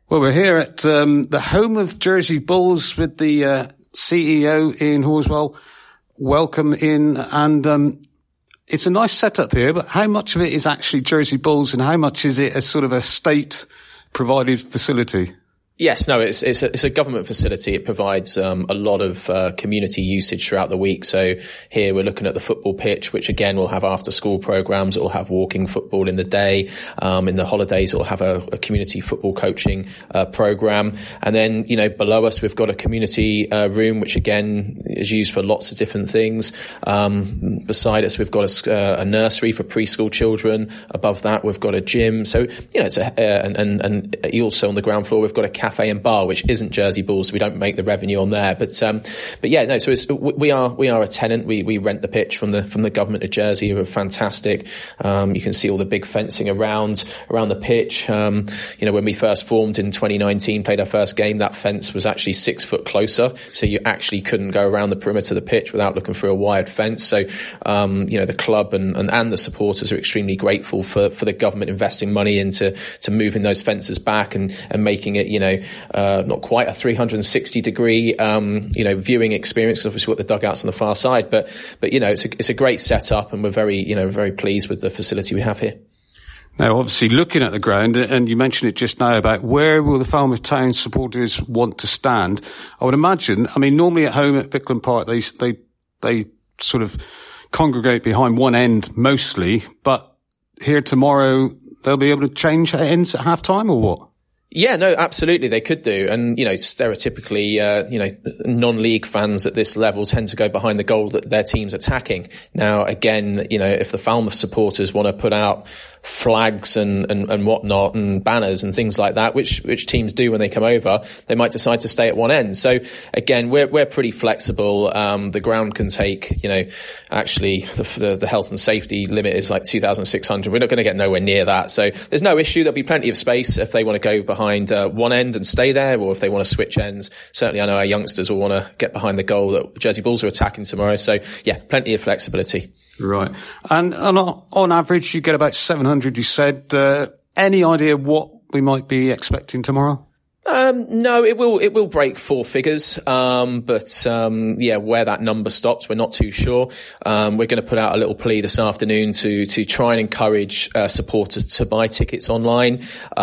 Well, we're here at the home of Jersey Bulls with the CEO, Ian Horswell. Welcome in. And it's a nice setup here, but how much of it is actually Jersey Bulls and how much is it a sort of a state-provided facility? Yes, no, it's a government facility. It provides a lot of community usage throughout the week. So here we're looking at the football pitch, which again will have after-school programs. It will have walking football in the day. In the holidays, it will have a community football coaching program. And then, below us we've got a community room, which again is used for lots of different things. Beside us we've got a nursery for preschool children. Above that we've got a gym. So it's and also on the ground floor we've got a cafe and bar, which isn't Jersey Bulls, so we don't make the revenue on there. But yeah, no. So we are a tenant. We rent the pitch from the government of Jersey. We're fantastic. You can see all the big fencing around the pitch. When we first formed in 2019, played our first game, that fence was actually 6 foot closer, so you actually couldn't go around the perimeter of the pitch without looking through a wired fence. So the club and the supporters are extremely grateful for the government investing money into moving those fences back and making it not quite a 360 degree viewing experience, because obviously we've got the dugouts on the far side, but it's a great setup, and we're very pleased with the facility we have here. Now, obviously, looking at the ground, and you mentioned it just now about where will the Falmouth Town supporters want to stand. I would imagine, normally at home at Bickland Park, they sort of congregate behind one end mostly, but here tomorrow they'll be able to change ends at half time, or what? Yeah, no, absolutely. They could do. And, stereotypically, non-league fans at this level tend to go behind the goal that their team's attacking. Now, again, if the Falmouth supporters want to put out flags and whatnot and banners and things like that, which teams do when they come over, they might decide to stay at one end. So again, we're pretty flexible. The ground can take, actually the health and safety limit is like 2,600. We're not going to get nowhere near that. So there's no issue. There'll be plenty of space if they want to go behind one end and stay there, or if they want to switch ends. Certainly I know our youngsters will want to get behind the goal that Jersey Bulls are attacking tomorrow. So yeah, plenty of flexibility. Right. And on average, you get about 700, you said. Any idea what we might be expecting tomorrow? No, it will break 4 figures. Where that number stops, we're not too sure. We're going to put out a little plea this afternoon to try and encourage supporters to buy tickets online.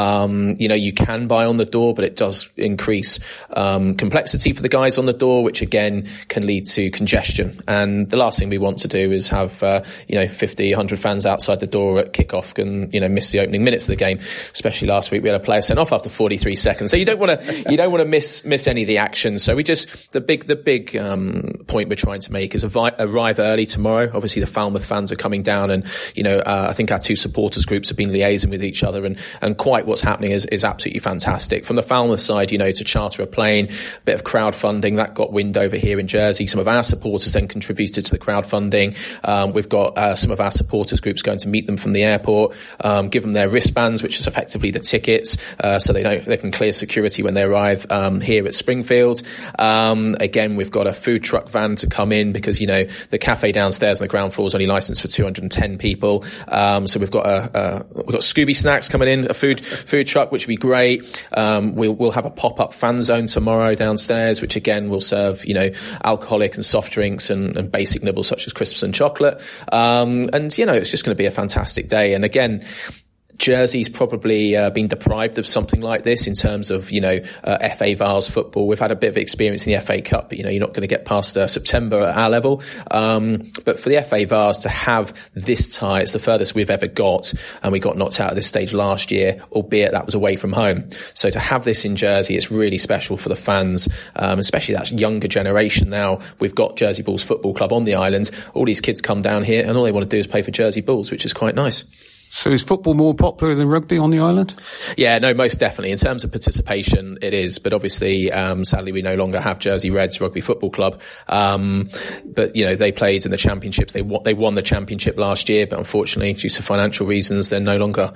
You can buy on the door, but it does increase complexity for the guys on the door, which again can lead to congestion. And the last thing we want to do is have 50, 100 fans outside the door at kickoff and miss the opening minutes of the game. Especially last week, we had a player sent off after 43 seconds. So you don't want to miss any of the action. So the big point we're trying to make is arrive early tomorrow. Obviously the Falmouth fans are coming down, and I think our 2 supporters groups have been liaising with each other, and quite what's happening is absolutely fantastic. From the Falmouth side, to charter a plane, a bit of crowdfunding that got wind over here in Jersey. Some of our supporters then contributed to the crowdfunding. We've got some of our supporters groups going to meet them from the airport, give them their wristbands, which is effectively the tickets, so they can clear security when they arrive here at Springfield. Again, we've got a food truck van to come in because the cafe downstairs on the ground floor is only licensed for 210 people. So we've got Scooby Snacks coming in, a food truck, which will be great. We'll have a pop-up fan zone tomorrow downstairs, which again will serve alcoholic and soft drinks and basic nibbles such as crisps and chocolate. It's just going to be a fantastic day. And again, Jersey's probably been deprived of something like this in terms of, FA Vars football. We've had a bit of experience in the FA Cup, but, you're not going to get past September at our level. But for the FA Vars to have this tie, it's the furthest we've ever got, and we got knocked out at this stage last year, albeit that was away from home. So to have this in Jersey, it's really special for the fans, especially that younger generation now. We've got Jersey Bulls Football Club on the island. All these kids come down here and all they want to do is play for Jersey Bulls, which is quite nice. So is football more popular than rugby on the island? Yeah, no, most definitely. In terms of participation, it is. But obviously, sadly, we no longer have Jersey Reds Rugby Football Club. But, they played in the championships. They won the championship last year, but unfortunately, due to financial reasons, they're no longer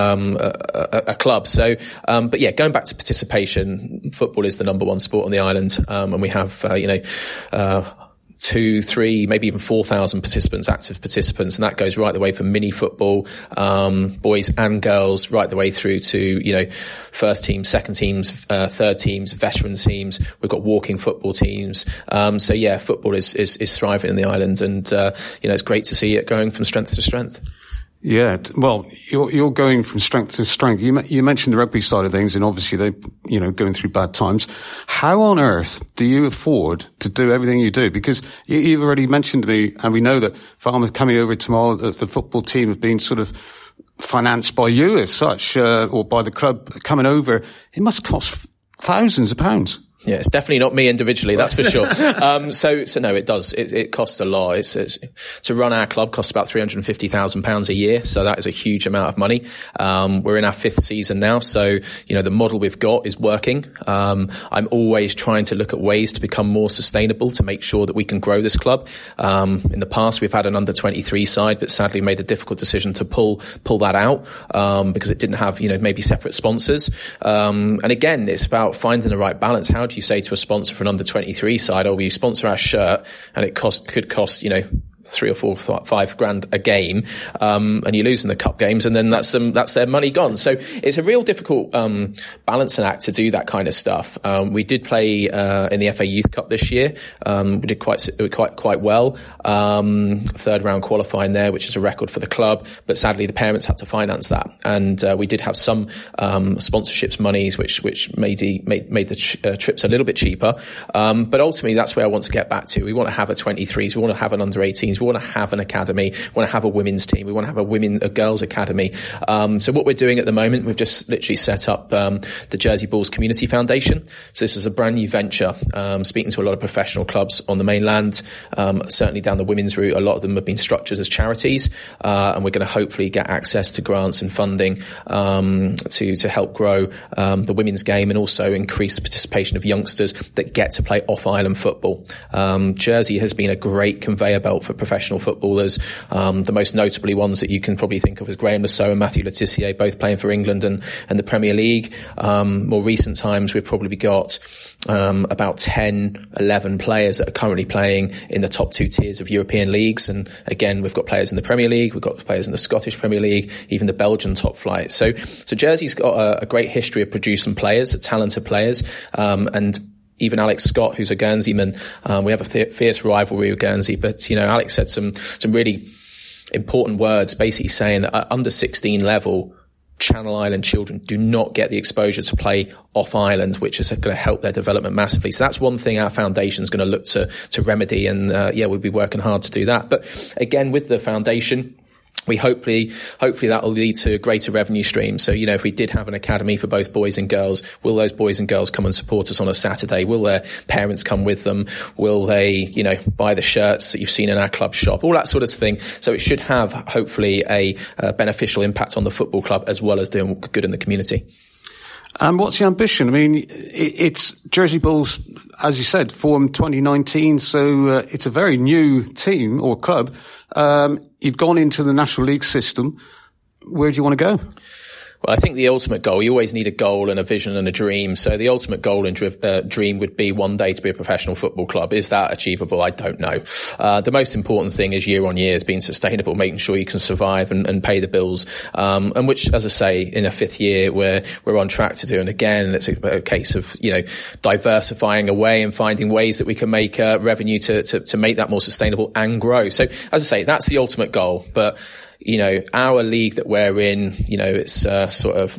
a club. So, but yeah, going back to participation, football is the number one sport on the island. And we have, 2, 3, maybe even 4,000 participants, active participants, and that goes right the way from mini football, boys and girls, right the way through to, first teams, second teams, third teams, veteran teams. We've got walking football teams. So yeah, football is thriving in the island, and, it's great to see it going from strength to strength. Yeah, well, you're going from strength to strength. You mentioned the rugby side of things, and obviously they, going through bad times. How on earth do you afford to do everything you do? Because you've already mentioned to me, and we know that Falmouth coming over tomorrow, the football team have been sort of financed by you as such, or by the club coming over. It must cost thousands of pounds. Yeah, it's definitely not me individually, that's for sure. So no, it does. It costs a lot. It's to run our club costs about £350,000 a year. So that is a huge amount of money. We're in our 5th season now. So, the model we've got is working. I'm always trying to look at ways to become more sustainable, to make sure that we can grow this club. In the past, we've had an under 23 side, but sadly made a difficult decision to pull that out, because it didn't have, maybe separate sponsors. And again, it's about finding the right balance. How do you say to a sponsor for an under 23 side, will you sponsor our shirt, and it could cost, 3 or 4, 5 grand a game, and you lose in the cup games, and then that's their money gone. So it's a real difficult balancing act to do that kind of stuff. We did play in the FA Youth Cup this year. We did quite well. 3rd round qualifying there, which is a record for the club. But sadly, the parents had to finance that, and we did have some sponsorships monies, which made the trips a little bit cheaper. But ultimately, that's where I want to get back to. We want to have a 23s. We want to have an under 18s. We want to have an academy. We want to have a women's team. We want to have a girls academy. So what we're doing at the moment, we've just literally set up the Jersey Bulls Community Foundation. So this is a brand new venture. Speaking to a lot of professional clubs on the mainland, certainly down the women's route, a lot of them have been structured as charities, and we're going to hopefully get access to grants and funding to help grow the women's game, and also increase the participation of youngsters that get to play off-island football. Jersey has been a great conveyor belt for professional footballers. The most notably ones that you can probably think of is Graham Lasso and Matthew Le Tissier, both playing for England and the Premier League. More recent times, we've probably got about 10, 11 players that are currently playing in the top 2 tiers of European leagues. And again, we've got players in the Premier League, we've got players in the Scottish Premier League, even the Belgian top flight. So Jersey's got a great history of producing players, talented players, and even Alex Scott, who's a Guernseyman, we have a fierce rivalry with Guernsey, but, Alex said some really important words, basically saying that at under 16 level, Channel Island children do not get the exposure to play off island, which is going to help their development massively. So that's one thing our foundation is going to look to remedy, and we'll be working hard to do that. But again, with the foundation, we hopefully that will lead to greater revenue streams. So, if we did have an academy for both boys and girls, will those boys and girls come and support us on a Saturday? Will their parents come with them? Will they, buy the shirts that you've seen in our club shop? All that sort of thing. So it should have, hopefully, a beneficial impact on the football club, as well as doing good in the community. And what's the ambition? I mean, it's Jersey Bulls, as you said, formed 2019, so it's a very new team or club. You've gone into the National League system. Where do you want to go? Well, I think the ultimate goal, you always need a goal and a vision and a dream. So the ultimate goal and dream would be one day to be a professional football club. Is that achievable? I don't know. The most important thing is year on year is being sustainable, making sure you can survive and pay the bills. And which, as I say, in a 5th year, we're on track to do. And again, it's a case of, diversifying away and finding ways that we can make revenue to make that more sustainable and grow. So, as I say, that's the ultimate goal. But our league that we're in, it's sort of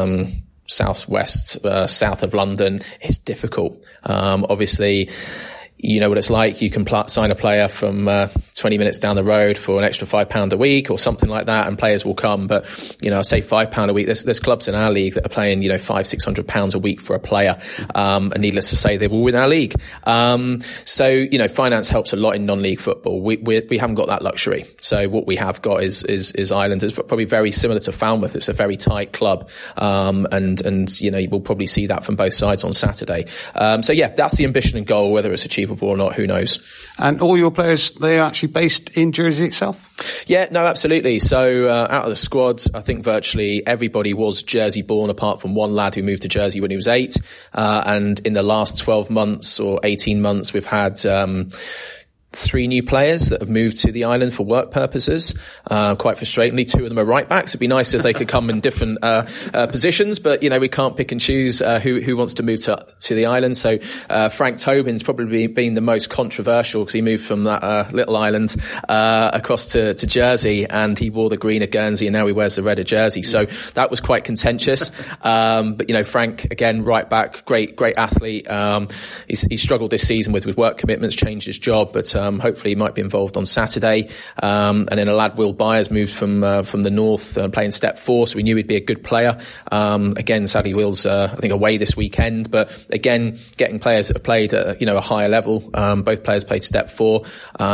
southwest, south of London. It's difficult. Obviously, you know what it's like. You can sign a player from 20 minutes down the road for an extra £5 a week or something like that, and players will come. But, I say £5 a week. There's clubs in our league that are paying, £500-600 a week for a player. And needless to say, they will win our league. So, finance helps a lot in non-league football. We haven't got that luxury. So what we have got is Ireland. It's probably very similar to Falmouth. It's a very tight club. And we'll probably see that from both sides on Saturday. So yeah, that's the ambition and goal. Whether it's achievable or not, who knows? And all your players, they're actually based in Jersey itself? Yeah, no, absolutely. So out of the squads, I think virtually everybody was Jersey born, apart from one lad who moved to Jersey when he was 8. And in the last 12 months or 18 months, we've had 3 new players that have moved to the island for work purposes. Quite frustratingly, 2 of them are right backs. It'd be nice if they could come in different positions, but we can't pick and choose who wants to move to the island. So Frank Tobin's probably been the most controversial because he moved from that little island across to Jersey, and he wore the greener Guernsey, and now he wears the redder jersey. So that was quite contentious. But Frank, again, right back, great athlete. He struggled this season with work commitments, changed his job, but hopefully he might be involved on Saturday. And then a lad, Will Byers, moved from the north, playing step 4, so we knew he'd be a good player. Again, sadly, Will's I think away this weekend, but again, getting players that have played at a higher level. Both players played step 4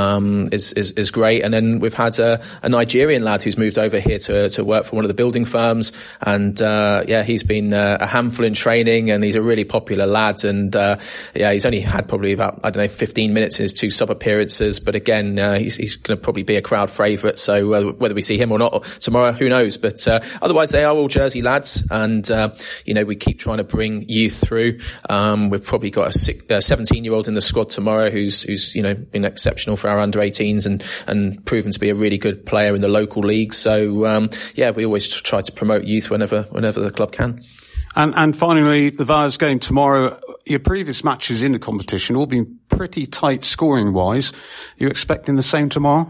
is great. And then we've had a Nigerian lad who's moved over here to work for one of the building firms, and he's been a handful in training, and he's a really popular lad. And he's only had probably about 15 minutes in his 2 sub appearances, but again, he's going to probably be a crowd favourite. So whether we see him or not tomorrow, who knows? But otherwise, they are all Jersey lads, and we keep trying to bring youth through. We've probably got a 17-year-old in the squad tomorrow who's been exceptional for our under-18s and proven to be a really good player in the local league. So we always try to promote youth whenever the club can. And finally, the Vase game tomorrow. Your previous matches in the competition all been pretty tight scoring-wise. Are you expecting the same tomorrow?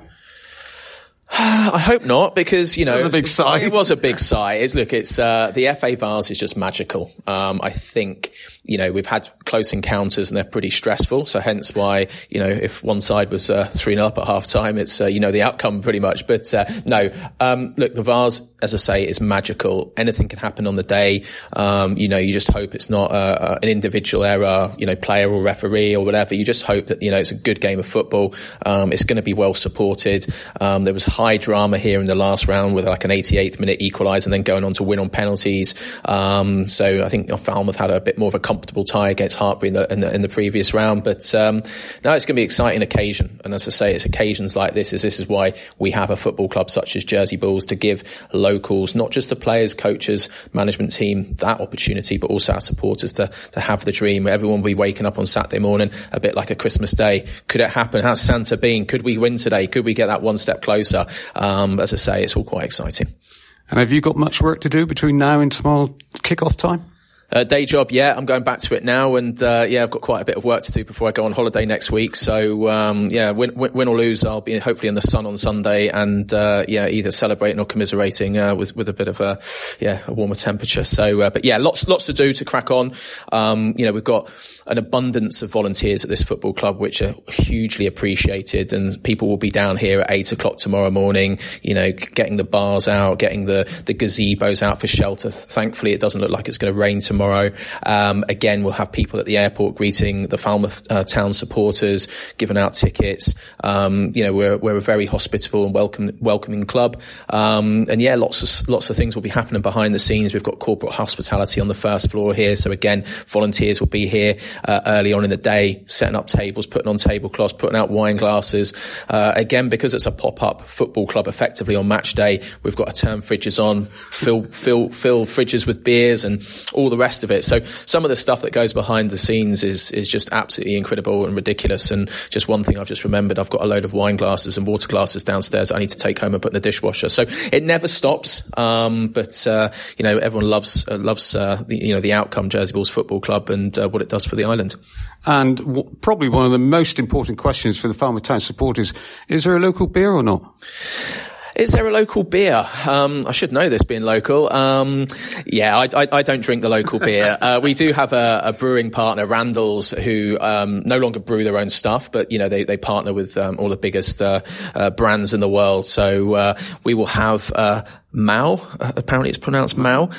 I hope not, because, it was a big sigh. It was a big sigh. It's the FA Vase is just magical. I think, we've had close encounters and they're pretty stressful. So hence why, if one side was 3-0 up at half time, it's, the outcome pretty much. But, no, look, the Vase, as I say, is magical. Anything can happen on the day. You just hope it's not an individual error, player or referee or whatever. You just hope that, it's a good game of football. It's going to be well supported. There was high drama here in the last round with like an 88th minute equaliser and then going on to win on penalties. So I think Falmouth had a bit more of a comfortable tie against Hartpury in the previous round. But now it's going to be an exciting occasion. And as I say, it's occasions like this is why we have a football club such as Jersey Bulls, to give locals, not just the players, coaches, management team, that opportunity, but also our supporters to have the dream where everyone will be waking up on Saturday morning a bit like a Christmas day. Could it happen? How's Santa been? Could we win today? Could we get that one step closer? As I say, it's all quite exciting. And have you got much work to do between now and tomorrow kick-off time? Day job, yeah. I'm going back to it now, and I've got quite a bit of work to do before I go on holiday next week. So win or lose, I'll be hopefully in the sun on Sunday, and either celebrating or commiserating with a bit of a warmer temperature. So lots to do to crack on. We've got an abundance of volunteers at this football club, which are hugely appreciated, and people will be down here at 8:00 tomorrow morning, getting the bars out, getting the gazebos out for shelter. Thankfully, it doesn't look like it's going to rain tomorrow. Again, we'll have people at the airport greeting the Falmouth town supporters, giving out tickets. We're a very hospitable and welcoming club. Lots of things will be happening behind the scenes. We've got corporate hospitality on the first floor here. So again, volunteers will be here early on in the day, setting up tables, putting on tablecloths, putting out wine glasses. Again, because it's a pop-up football club, effectively on match day, we've got to turn fridges on, fill fridges with beers and all the rest of it. So some of the stuff that goes behind the scenes is just absolutely incredible and ridiculous. And just one thing I've just remembered, I've got a load of wine glasses and water glasses downstairs that I need to take home and put in the dishwasher. So it never stops. But everyone loves the outcome, Jersey Bulls Football Club, and what it does for the island. And probably one of the most important questions for the Falmouth Town supporters, is there a local beer or not? Is there a local beer? I should know this being local. I don't drink the local beer. We do have a brewing partner, Randall's, who no longer brew their own stuff, but they partner with all the biggest brands in the world. So we will have Mao, apparently it's pronounced Mao,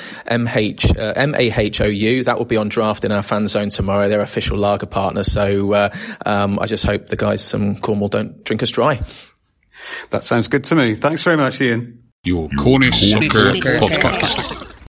M-A-H-O-U. That will be on draft in our fan zone tomorrow. They're official lager partner. So I just hope the guys from Cornwall don't drink us dry. That sounds good to me. Thanks very much, Ian. Your Cornish Soccer Podcast.